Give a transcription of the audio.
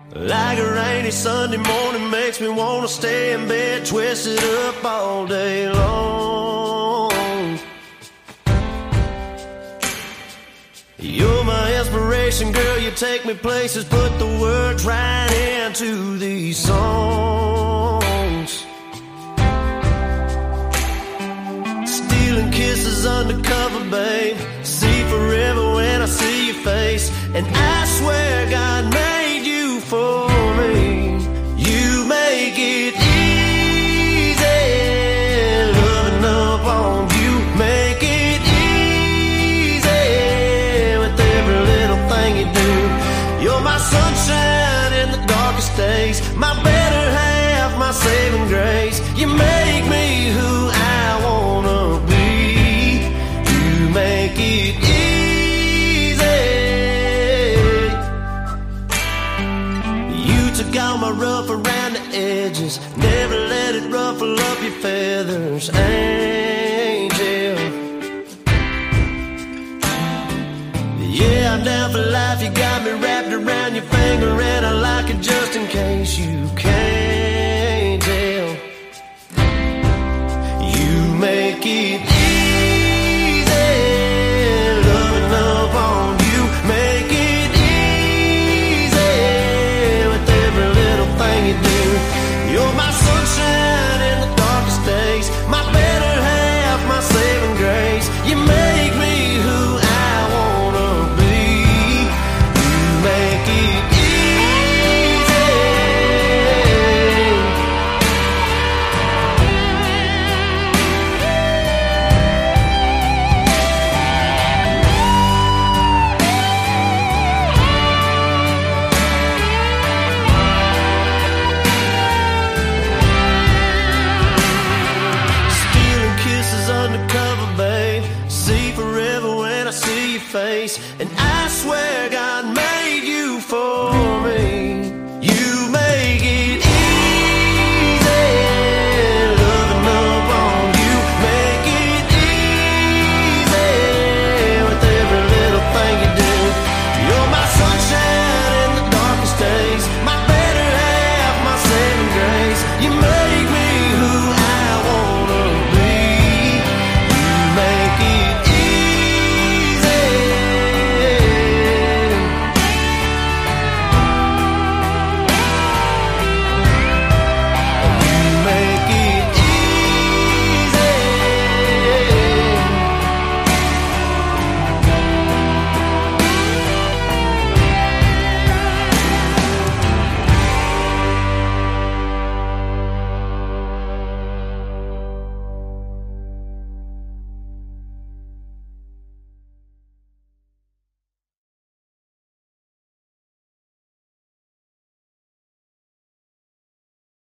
Like a rainy Sunday morning makes me wanna stay in bed, twisted up all day long. You're my inspiration, girl, you take me places, put the words right into these songs. Stealing kisses undercover, babe, see forever when I see your face. And I swear God made you for me. You make it easy, loving up on you. Make it easy with every little thing you do. You're my sunshine in the darkest days, my better half, my saving grace. You make me who I wanna be. You make it easy. Got my rough around the edges, never let it ruffle up your feathers, angel. Yeah, I'm down for life, you got me wrapped around your finger, and I like it just in case you can't tell. You make it easy, loving up on you. Make it easy with every little thing you do. You're my sunshine in the darkest days, my better half, my saving grace. You make me who I wanna be. You make it easy. Stealing kisses undercover, babe, see forever when I see your face. And I swear God made you for